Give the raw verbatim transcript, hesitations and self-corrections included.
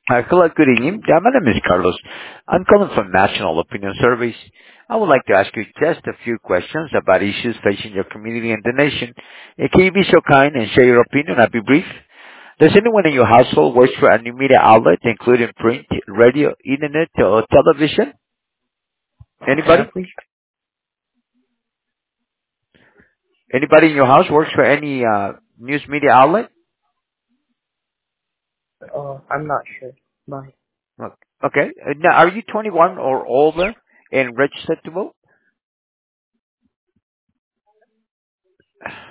Uh, hello, good evening. Yeah, my name is Carlos. I'm calling from National Opinion Surveys. I would like to ask you just a few questions about issues facing your community and the nation. Uh, Can you be so kind and share your opinion? I'll be brief. Does anyone in your household work for a new media outlet, including print, radio, internet, or television? Yeah, Anybody? please. Anybody in your house works for any uh, news media outlet? Uh, I'm not sure. Bye. Okay. Uh, Now, are you twenty-one or older and registered to vote?